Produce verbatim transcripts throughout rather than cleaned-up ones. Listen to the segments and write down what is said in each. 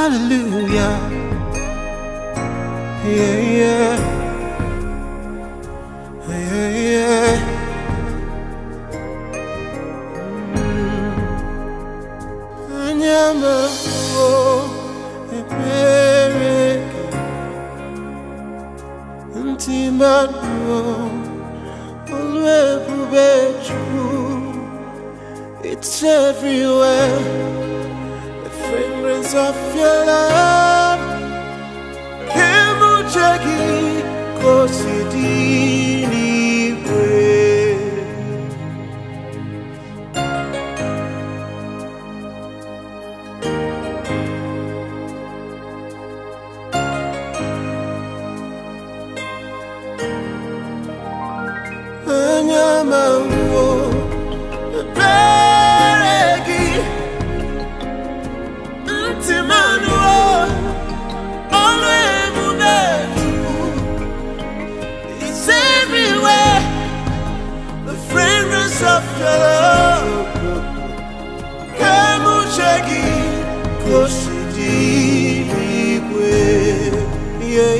Hallelujah. Yeah, yeah. Yeah, yeah. Anyama oh, epereke Ntimano Olwebubechu. It's everywhere, the fragrance of your love. Kemucheki kosidini we. Anyama wo beregi Ntimano Olwebubechu. It's everywhere, the fragrance of your love. Kemucheki kosidini we. Yeah.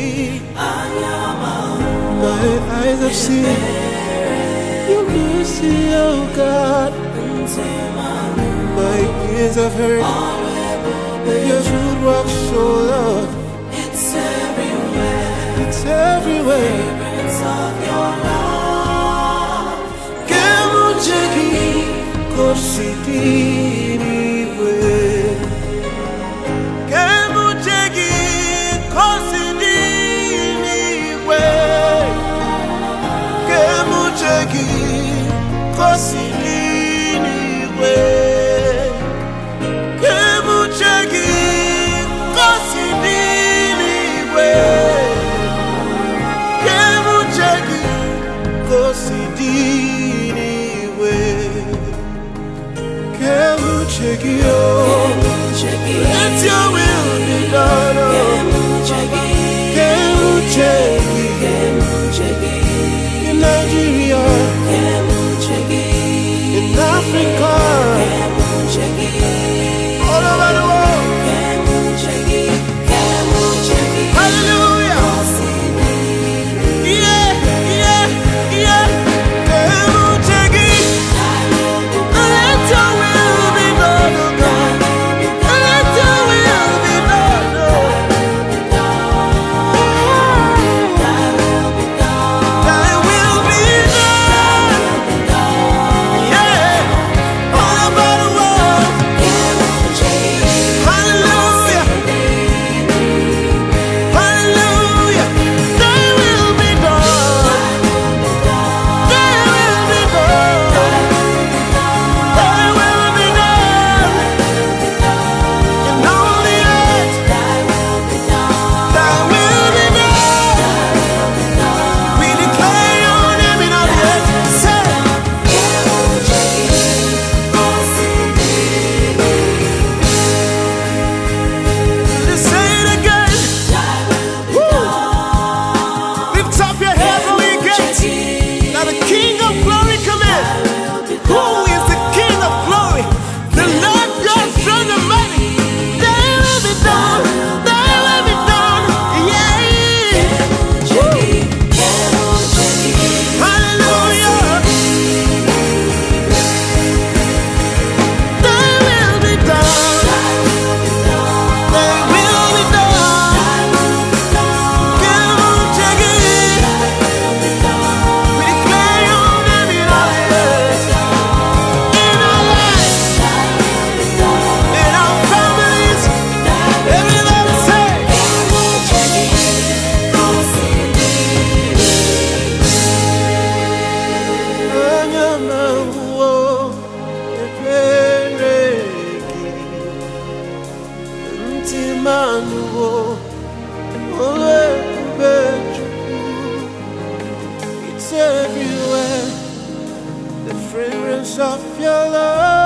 My eyes have seen your mercy, oh God. My ears have heard your good work, so Lord. It's everywhere, It's everywhere. fragrance of your love. Kemucheki kosidini we. Kemucheki kosidini we. Kemucheki kosidini we. Kemucheki kosidini we. Kemucheki kosidini we. Kemucheki oh, Kemucheki, let your will be done oh. Kemucheki, Kemucheki Kemucheki, in Nigeria, Kemucheki, in Africa, Kemucheki, all over the world. Kemucheki, Kemucheki. Hallelujah. Yeah, yeah, yeah. Kemucheki, let your will be done, oh God. Let your will be done, oh. Thy will be done. Yeah, all over the world. Hallelujah. Hallelujah. Thy will be done. Thy will be done. Thy will be done. In all the earth. Thy will be done. We declare your name in all the earth. Say, let's say it again. Woo. Lift up your head, O ye gates. Now the King of glory come in. Who is the King of glory? The Lord God strong and mighty. Thy will be done. Thy will be done. Yeah. Woo. Hallelujah. Thy will be done. Thy will be done. Kemucheki. We declare your name in our earth, in our lives, in our families. Everybody say, Anyama wo epereke Ntimano Olwebubechu. It's everywhere, the fragrance of your love.